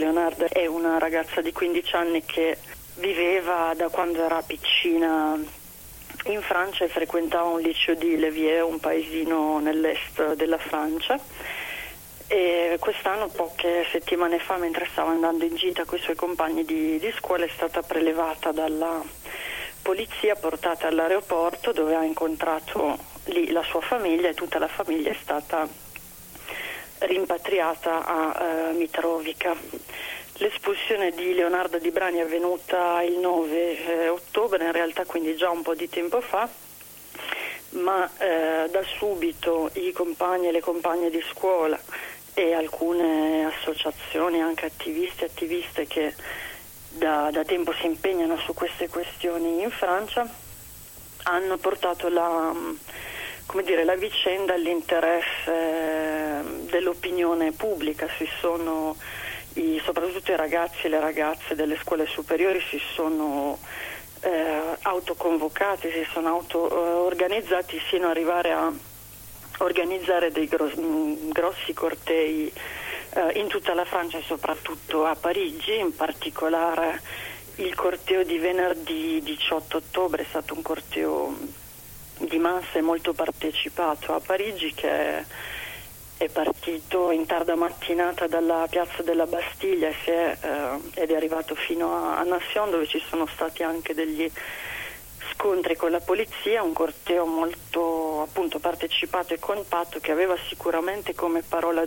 Leonarda è una ragazza di 15 anni che viveva da quando era piccina in Francia e frequentava un liceo di Levier, un paesino nell'est della Francia. E quest'anno, poche settimane fa, mentre stava andando in gita con i suoi compagni di scuola, è stata prelevata dalla polizia, portata all'aeroporto, dove ha incontrato lì la sua famiglia, e tutta la famiglia è stata rimpatriata a Mitrovica. L'espulsione di Leonarda Di Brani è avvenuta il 9 ottobre, in realtà quindi già un po' di tempo fa, ma da subito i compagni e le compagne di scuola e alcune associazioni, anche attivisti e attiviste che da tempo si impegnano su queste questioni in Francia, hanno portato la vicenda all'interesse dell'opinione pubblica. Soprattutto i ragazzi e le ragazze delle scuole superiori si sono autoconvocati, si sono auto-organizzati sino ad arrivare a organizzare dei grossi cortei in tutta la Francia e soprattutto a Parigi. In particolare il corteo di venerdì 18 ottobre è stato un corteo di massa e molto partecipato a Parigi, che è partito in tarda mattinata dalla piazza della Bastiglia ed è arrivato fino a Nation, dove ci sono stati anche degli scontri con la polizia. Un corteo molto appunto partecipato e compatto, che aveva sicuramente come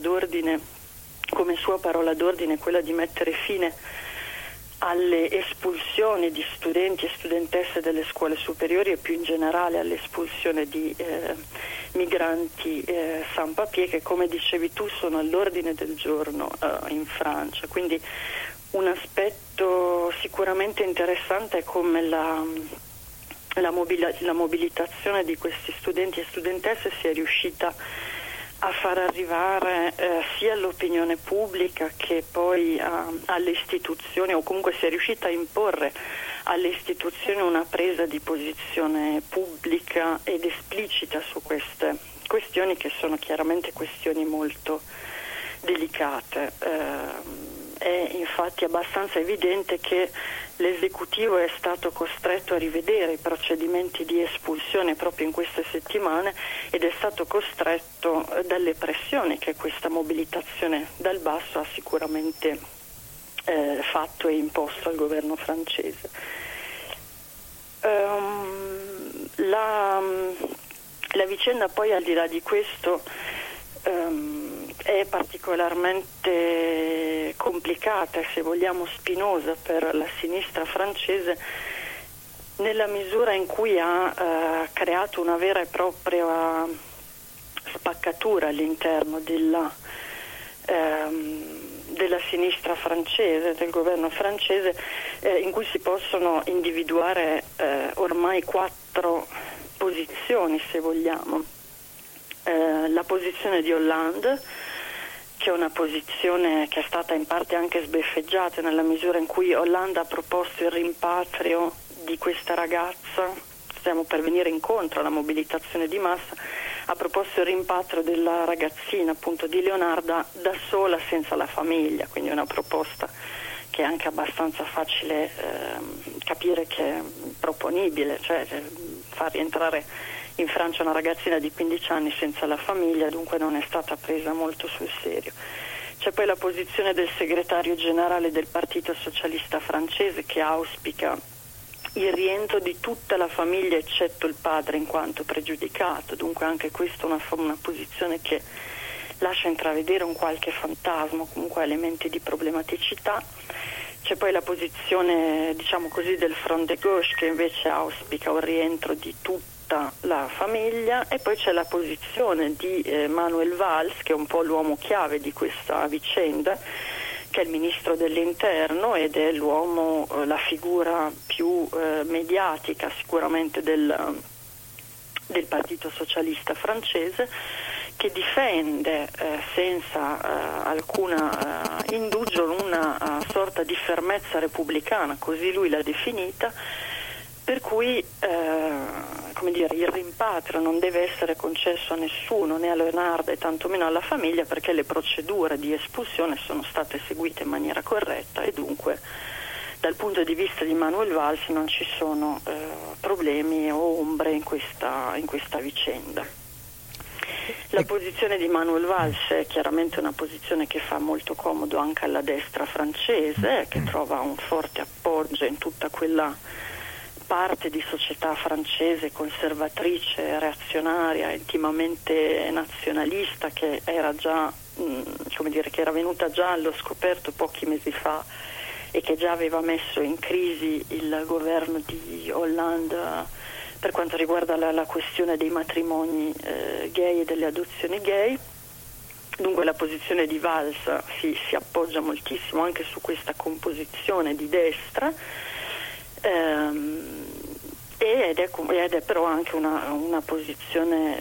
sua parola d'ordine quella di mettere fine alle espulsioni di studenti e studentesse delle scuole superiori e più in generale all'espulsione di migranti sans papier, che, come dicevi tu, sono all'ordine del giorno in Francia. Quindi un aspetto sicuramente interessante è come la mobilitazione di questi studenti e studentesse sia riuscita a far arrivare sia all'opinione pubblica che poi alle istituzioni, o comunque sia riuscita a imporre alle istituzioni una presa di posizione pubblica ed esplicita su queste questioni, che sono chiaramente questioni molto delicate. È infatti abbastanza evidente che l'esecutivo è stato costretto a rivedere i procedimenti di espulsione proprio in queste settimane, ed è stato costretto dalle pressioni che questa mobilitazione dal basso ha sicuramente fatto e imposto al governo francese. La vicenda poi, al di là di questo, è particolarmente complicata e, se vogliamo, spinosa per la sinistra francese, nella misura in cui ha creato una vera e propria spaccatura all'interno della sinistra francese, del governo francese, in cui si possono individuare ormai 4 posizioni, se vogliamo. La posizione di Hollande, che è una posizione che è stata in parte anche sbeffeggiata, nella misura in cui Hollande ha proposto il rimpatrio di questa ragazza. Stiamo per venire incontro alla mobilitazione di massa. Ha proposto il rimpatrio della ragazzina, appunto, di Leonarda, da sola, senza la famiglia, quindi una proposta che è anche abbastanza facile capire che è proponibile, cioè far rientrare in Francia una ragazzina di 15 anni senza la famiglia, dunque non è stata presa molto sul serio. C'è poi la posizione del segretario generale del Partito Socialista francese, che auspica il rientro di tutta la famiglia eccetto il padre in quanto pregiudicato, dunque anche questa è una posizione che lascia intravedere un qualche fantasma, comunque elementi di problematicità. C'è poi la posizione, diciamo così, del Front de Gauche, che invece auspica un rientro di tutta la famiglia, e poi c'è la posizione di Manuel Valls, che è un po' l'uomo chiave di questa vicenda, che è il ministro dell'interno ed è l'uomo, la figura più mediatica sicuramente del Partito Socialista francese, che difende senza alcuna indugio una sorta di fermezza repubblicana, così lui l'ha definita, per cui come dire, il rimpatrio non deve essere concesso a nessuno, né a Leonardo e tantomeno alla famiglia, perché le procedure di espulsione sono state seguite in maniera corretta e dunque dal punto di vista di Manuel Valls non ci sono problemi o ombre in questa vicenda. La posizione di Manuel Valls è chiaramente una posizione che fa molto comodo anche alla destra francese, che trova un forte appoggio in tutta quella parte di società francese conservatrice, reazionaria, intimamente nazionalista, che era già, che era venuta già allo scoperto pochi mesi fa e che già aveva messo in crisi il governo di Hollande per quanto riguarda la questione dei matrimoni gay e delle adozioni gay. Dunque la posizione di Valls si appoggia moltissimo anche su questa composizione di destra, ed è però anche una posizione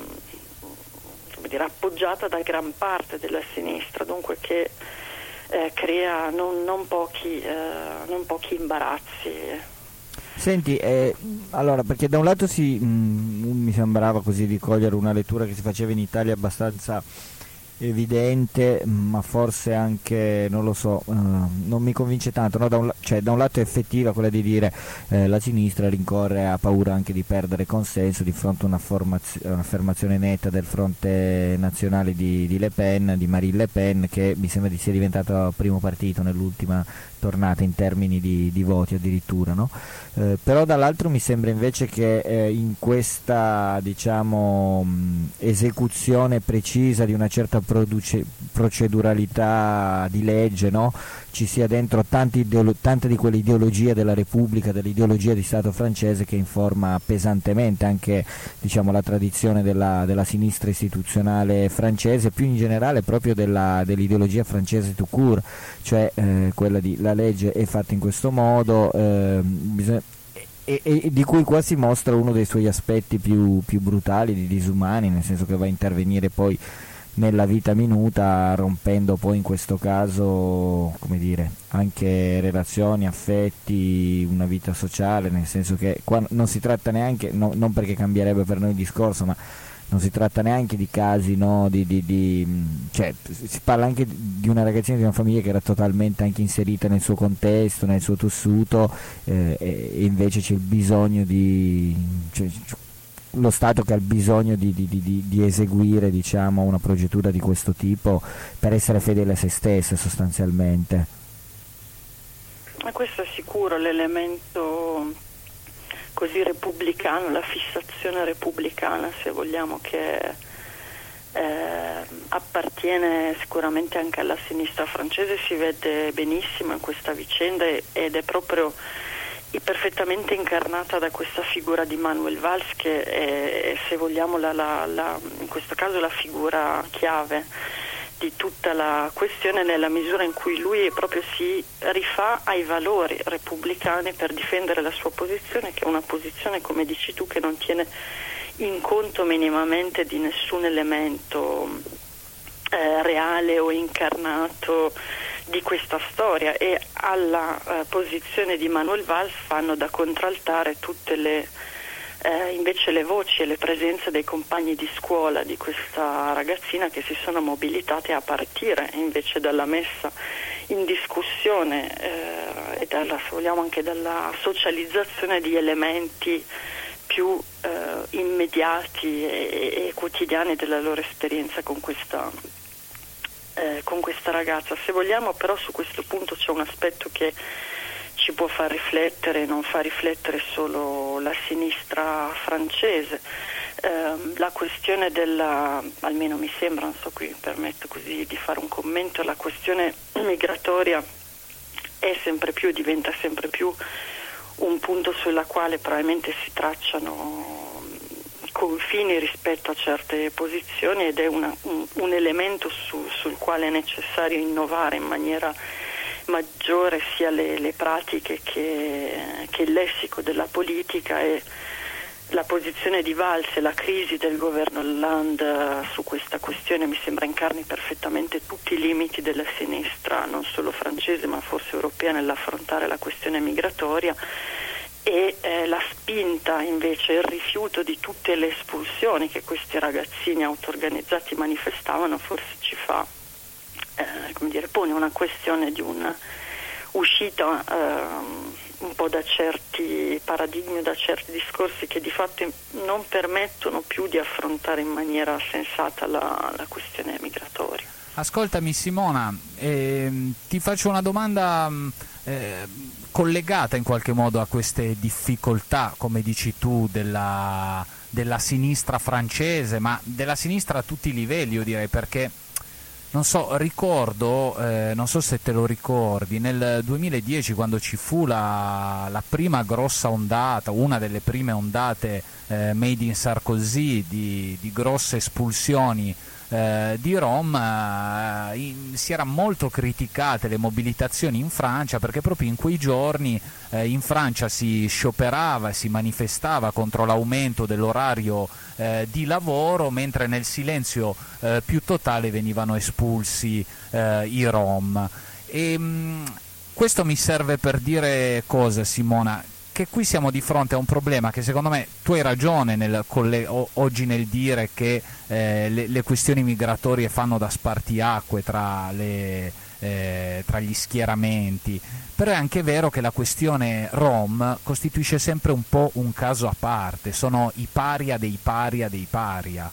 appoggiata da gran parte della sinistra, dunque che crea non pochi imbarazzi. Senti, allora, perché da un lato mi sembrava così di cogliere una lettura che si faceva in Italia abbastanza evidente, ma forse anche, non lo so, non mi convince tanto, no? Da un lato è effettiva quella di dire la sinistra rincorre, ha paura anche di perdere consenso di fronte a un'affermazione netta del fronte nazionale di Le Pen, di Marine Le Pen, che mi sembra di sia diventato primo partito nell'ultima tornata in termini di voti addirittura, no? Però dall'altro mi sembra invece che in questa, diciamo, esecuzione precisa di una certa proceduralità di legge, no? Ci sia dentro tante di quelle ideologie della Repubblica, dell'ideologia di Stato francese, che informa pesantemente anche, diciamo, la tradizione della sinistra istituzionale francese, più in generale proprio dell'ideologia francese tout court, cioè quella di la legge è fatta in questo modo, e di cui qua si mostra uno dei suoi aspetti più brutali, di disumani, nel senso che va a intervenire poi nella vita minuta, rompendo poi in questo caso, come dire, anche relazioni, affetti, una vita sociale, nel senso che qua non si tratta neanche, non perché cambierebbe per noi il discorso, ma non si tratta neanche di casi, no, cioè si parla anche di una ragazzina, di una famiglia che era totalmente anche inserita nel suo contesto, nel suo tessuto, e invece c'è il bisogno lo Stato che ha il bisogno di eseguire, diciamo, una procedura di questo tipo per essere fedele a se stessa sostanzialmente. Ma questo è sicuro l'elemento così repubblicano, la fissazione repubblicana, se vogliamo, che appartiene sicuramente anche alla sinistra francese, si vede benissimo in questa vicenda ed è proprio perfettamente incarnata da questa figura di Manuel Valls, che è, se vogliamo, in questo caso la figura chiave di tutta la questione, nella misura in cui lui proprio si rifà ai valori repubblicani per difendere la sua posizione, che è una posizione, come dici tu, che non tiene in conto minimamente di nessun elemento reale o incarnato di questa storia, e alla posizione di Manuel Valls fanno da contraltare tutte invece le voci e le presenze dei compagni di scuola di questa ragazzina, che si sono mobilitati a partire invece dalla messa in discussione e se vogliamo anche dalla socializzazione di elementi più immediati e quotidiani della loro esperienza con questa ragazza. Se vogliamo, però, su questo punto c'è un aspetto che ci può far riflettere, non fa riflettere solo la sinistra francese. La questione almeno mi sembra, non so, qui mi permetto così di fare un commento, la questione migratoria diventa sempre più un punto sulla quale probabilmente si tracciano confini rispetto a certe posizioni, ed è un elemento sul quale è necessario innovare in maniera maggiore sia le pratiche che il lessico della politica, e la posizione di Valls e la crisi del governo Hollande su questa questione mi sembra incarni perfettamente tutti i limiti della sinistra, non solo francese ma forse europea, nell'affrontare la questione migratoria, e la spinta invece, il rifiuto di tutte le espulsioni che questi ragazzini auto-organizzati manifestavano forse ci fa, pone una questione di una uscita un po' da certi paradigmi, da certi discorsi che di fatto non permettono più di affrontare in maniera sensata la questione migratoria. Ascoltami Simona, ti faccio una domanda collegata in qualche modo a queste difficoltà, come dici tu, della sinistra francese, ma della sinistra a tutti i livelli, io direi, perché non so, ricordo, non so se te lo ricordi, nel 2010 quando ci fu la prima grossa ondata, una delle prime ondate made in Sarkozy di grosse espulsioni di Rom, si era molto criticate le mobilitazioni in Francia, perché proprio in quei giorni in Francia si scioperava e si manifestava contro l'aumento dell'orario di lavoro, mentre nel silenzio più totale venivano espulsi i Rom. Questo mi serve per dire cosa, Simona? Che qui siamo di fronte a un problema che secondo me, tu hai ragione oggi nel dire che le questioni migratorie fanno da spartiacque tra gli schieramenti, però è anche vero che la questione Rom costituisce sempre un po' un caso a parte, sono i paria dei paria dei paria.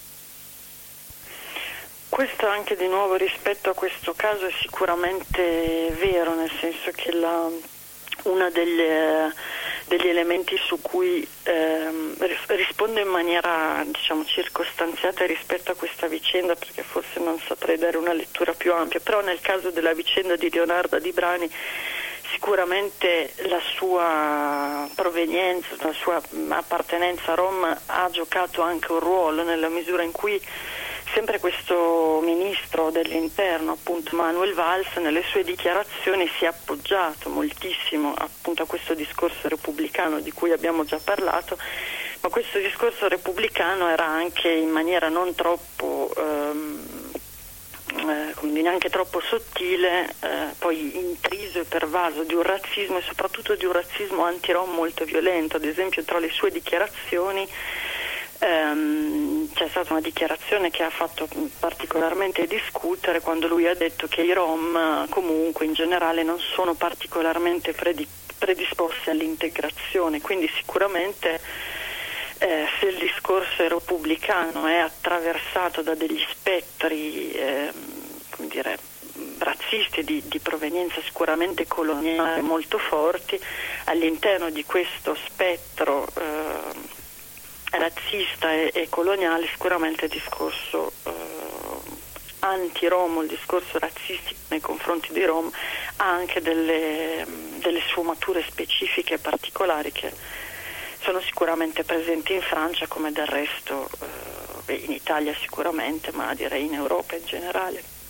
Questo anche di nuovo rispetto a questo caso è sicuramente vero, nel senso che una degli elementi su cui rispondo in maniera circostanziata rispetto a questa vicenda, perché forse non saprei dare una lettura più ampia, però nel caso della vicenda di Leonardo Di Brani sicuramente la sua provenienza, la sua appartenenza a Roma ha giocato anche un ruolo, nella misura in cui sempre questo ministro dell'interno, appunto Manuel Valls, nelle sue dichiarazioni si è appoggiato moltissimo appunto a questo discorso repubblicano di cui abbiamo già parlato, ma questo discorso repubblicano era anche in maniera non troppo neanche troppo sottile, poi intriso e pervaso di un razzismo, e soprattutto di un razzismo anti-rom molto violento. Ad esempio, tra le sue dichiarazioni c'è stata una dichiarazione che ha fatto particolarmente discutere, quando lui ha detto che i Rom comunque in generale non sono particolarmente predisposti all'integrazione, quindi sicuramente se il discorso repubblicano è attraversato da degli spettri razzisti di provenienza sicuramente coloniale molto forti, all'interno di questo spettro razzista e coloniale sicuramente il discorso anti-Rom, il discorso razzistico nei confronti dei Rom ha anche delle sfumature specifiche e particolari che sono sicuramente presenti in Francia, come del resto in Italia sicuramente, ma direi in Europa in generale.